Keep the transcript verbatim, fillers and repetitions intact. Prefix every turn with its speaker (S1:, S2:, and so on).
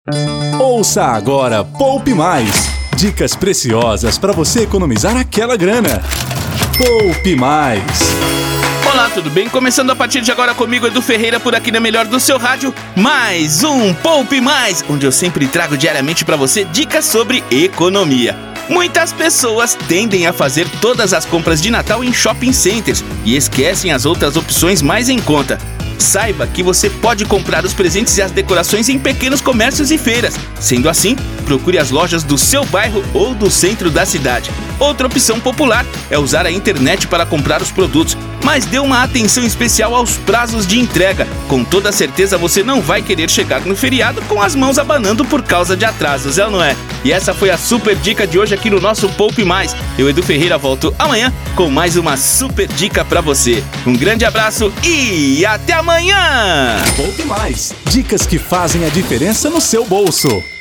S1: Ouça agora Poupe Mais. Dicas preciosas para você economizar aquela grana. Poupe Mais.
S2: Olá, tudo bem? Começando a partir de agora comigo, Edu Ferreira, por aqui na melhor do seu rádio, mais um Poupe Mais, onde eu sempre trago diariamente para você dicas sobre economia. Muitas pessoas tendem a fazer todas as compras de Natal em shopping centers e esquecem as outras opções mais em conta. Saiba que você pode comprar os presentes e as decorações em pequenos comércios e feiras. Sendo assim, procure as lojas do seu bairro ou do centro da cidade. Outra opção popular é usar a internet para comprar os produtos, mas dê uma atenção especial aos prazos de entrega. Com toda certeza você não vai querer chegar no feriado com as mãos abanando por causa de atrasos, é ou não é? E essa foi a super dica de hoje aqui no nosso Poupe Mais. Eu, Edu Ferreira, volto amanhã com mais uma super dica pra você. Um grande abraço e até amanhã!
S1: Poupe Mais. Dicas que fazem a diferença no seu bolso.